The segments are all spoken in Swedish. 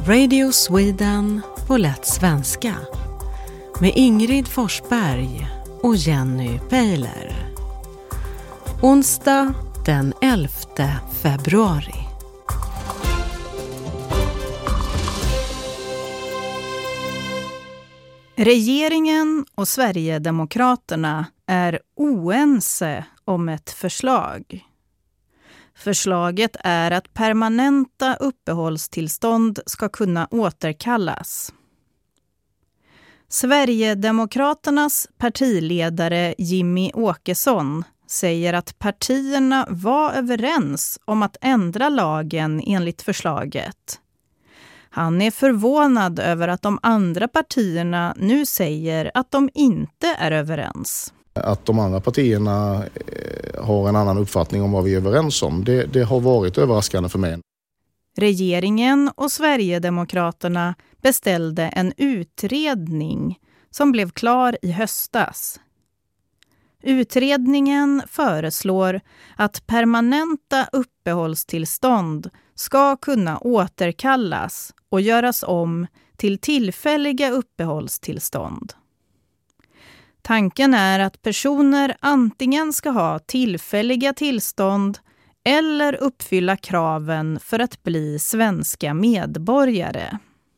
Radio Sweden på lätt svenska med Ingrid Forsberg och Jenny Peiler. Onsdag den 11 februari. Regeringen och Sverigedemokraterna är oense om ett förslag. Förslaget är att permanenta uppehållstillstånd ska kunna återkallas. Sverigedemokraternas partiledare Jimmie Åkesson säger att partierna var överens om att ändra lagen enligt förslaget. Han är förvånad över att de andra partierna nu säger att de inte är överens. Att de andra partierna har en annan uppfattning om vad vi är överens om, det har varit överraskande för mig. Regeringen och Sverigedemokraterna beställde en utredning som blev klar i höstas. Utredningen föreslår att permanenta uppehållstillstånd ska kunna återkallas och göras om till tillfälliga uppehållstillstånd. Tanken är att personer antingen ska ha tillfälliga tillstånd eller uppfylla kraven för att bli svenska medborgare.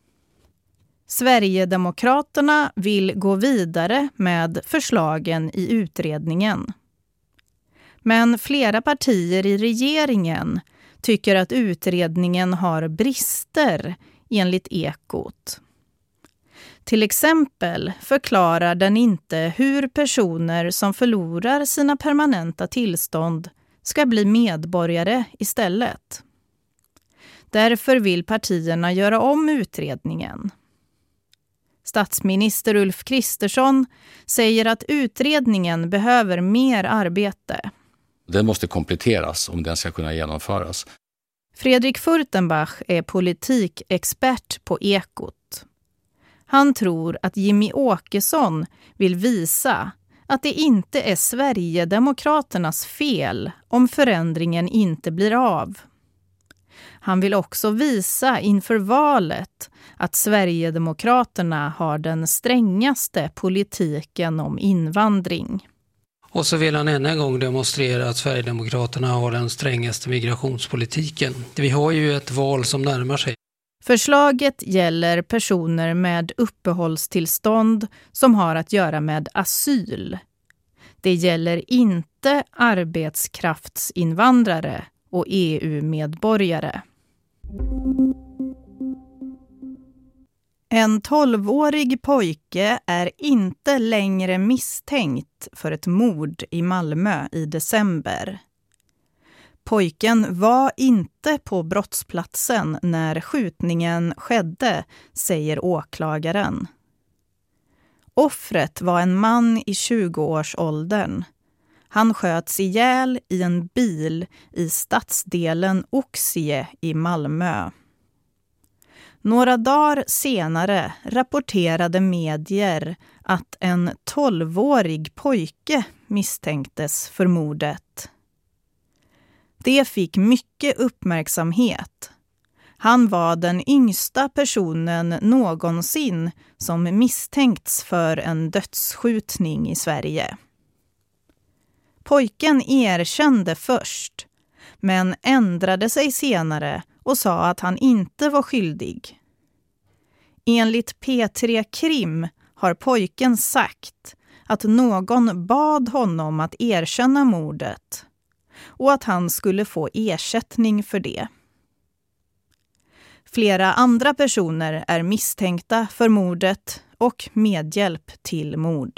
Sverigedemokraterna vill gå vidare med förslagen i utredningen. Men flera partier i regeringen tycker att utredningen har brister enligt Ekot. Till exempel förklarar den inte hur personer som förlorar sina permanenta tillstånd ska bli medborgare istället. Därför vill partierna göra om utredningen. Statsminister Ulf Kristersson säger att utredningen behöver mer arbete. Den måste kompletteras om den ska kunna genomföras. Fredrik Furtenbach är politikexpert på Ekot. Han tror att Jimmie Åkesson vill visa att det inte är Sverigedemokraternas fel om förändringen inte blir av. Han vill också visa inför valet att Sverigedemokraterna har den strängaste politiken om invandring. Och så vill han än en gång demonstrera att Sverigedemokraterna har den strängaste migrationspolitiken. Vi har ju ett val som närmar sig. Förslaget gäller personer med uppehållstillstånd som har att göra med asyl. Det gäller inte arbetskraftsinvandrare och EU-medborgare. En 12-årig pojke är inte längre misstänkt för ett mord i Malmö i december. Pojken var inte på brottsplatsen när skjutningen skedde, säger åklagaren. Offret var en man i 20-årsåldern. Han sköts ihjäl i en bil i stadsdelen Oxie i Malmö. Några dagar senare rapporterade medier att en 12-årig pojke misstänktes för mordet. Det fick mycket uppmärksamhet. Han var den yngsta personen någonsin som misstänkts för en dödsskjutning i Sverige. Pojken erkände först, men ändrade sig senare och sa att han inte var skyldig. Enligt P3 Krim har pojken sagt att någon bad honom att erkänna mordet och att han skulle få ersättning för det. Flera andra personer är misstänkta för mordet och medhjälp till mord.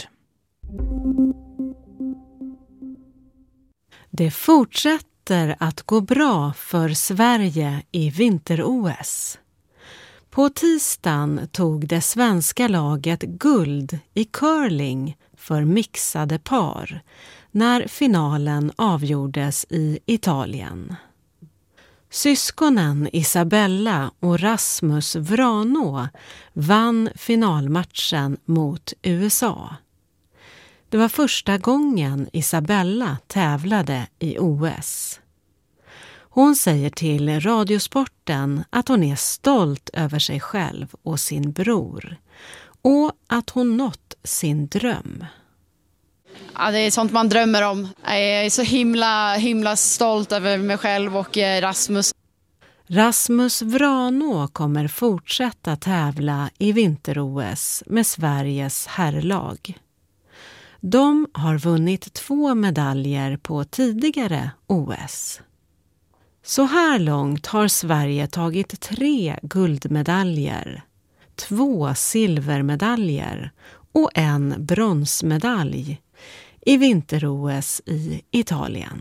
Det fortsätter att gå bra för Sverige i vinter-OS. På tisdagen tog det svenska laget guld i curling för mixade par när finalen avgjordes i Italien. Syskonen Isabella och Rasmus Vranå vann finalmatchen mot USA. Det var första gången Isabella tävlade i OS. Hon säger till Radiosporten att hon är stolt över sig själv och sin bror och att hon nått sin dröm. Ja, det är sånt man drömmer om. Jag är så himla stolt över mig själv och Rasmus. Rasmus Vranå kommer fortsätta tävla i vinter-OS med Sveriges herrlag. De har vunnit 2 medaljer på tidigare OS. Så här långt har Sverige tagit 3 guldmedaljer, 2 silvermedaljer och 1 bronsmedalj i vinter-OS i Italien.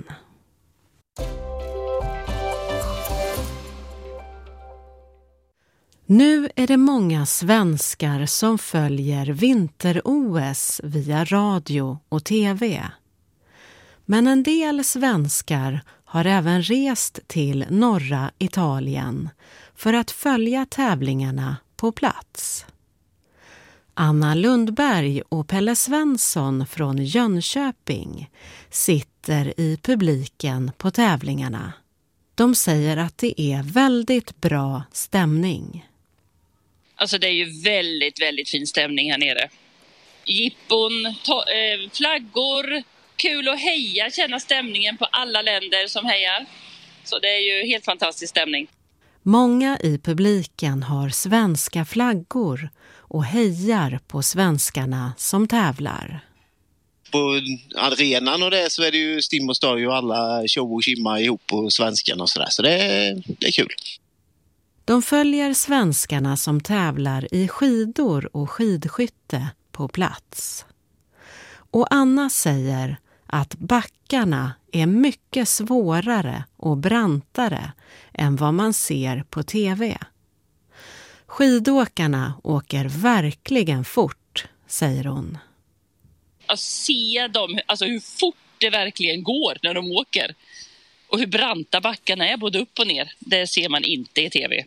Nu är det många svenskar som följer vinter-OS via radio och tv. Men en del svenskar har även rest till norra Italien för att följa tävlingarna på plats. Anna Lundberg och Pelle Svensson från Jönköping sitter i publiken på tävlingarna. De säger att det är väldigt bra stämning. Alltså det är ju väldigt fin stämning här nere. Jippon, flaggor, kul att heja, känna stämningen på alla länder som hejar. Så det är ju helt fantastisk stämning. Många i publiken har svenska flaggor och hejar på svenskarna som tävlar. På arenan och det så är det ju stim och stoj och alla tjo och kimma ihop på svenskarna och sådär. Så det är kul. De följer svenskarna som tävlar i skidor och skidskytte på plats. Och Anna säger att backarna är mycket svårare och brantare än vad man ser på tv. Skidåkarna åker verkligen fort, säger hon. Att se dem, alltså hur fort det verkligen går när de åker. Och hur branta backarna är både upp och ner. Det ser man inte i tv.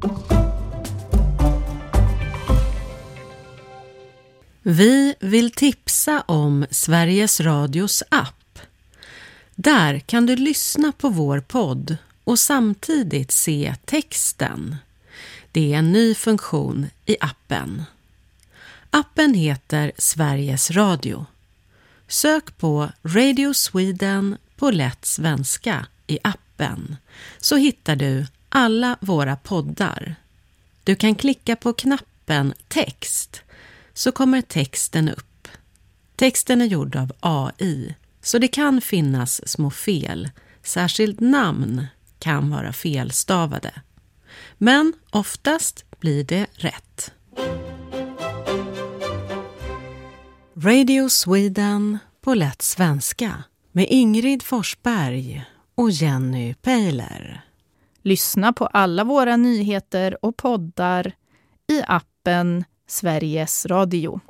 Vi vill tipsa om Sveriges Radios app. Där kan du lyssna på vår podd och samtidigt se texten. Det är en ny funktion i appen. Appen heter Sveriges Radio. Sök på Radio Sweden på lätt svenska i appen så hittar du alla våra poddar. Du kan klicka på knappen text så kommer texten upp. Texten är gjord av AI så det kan finnas små fel. Särskilt namn kan vara felstavade. Men oftast blir det rätt. Radio Sweden på lätt svenska med Ingrid Forsberg och Jenny Pejler. Lyssna på alla våra nyheter och poddar i appen Sveriges Radio.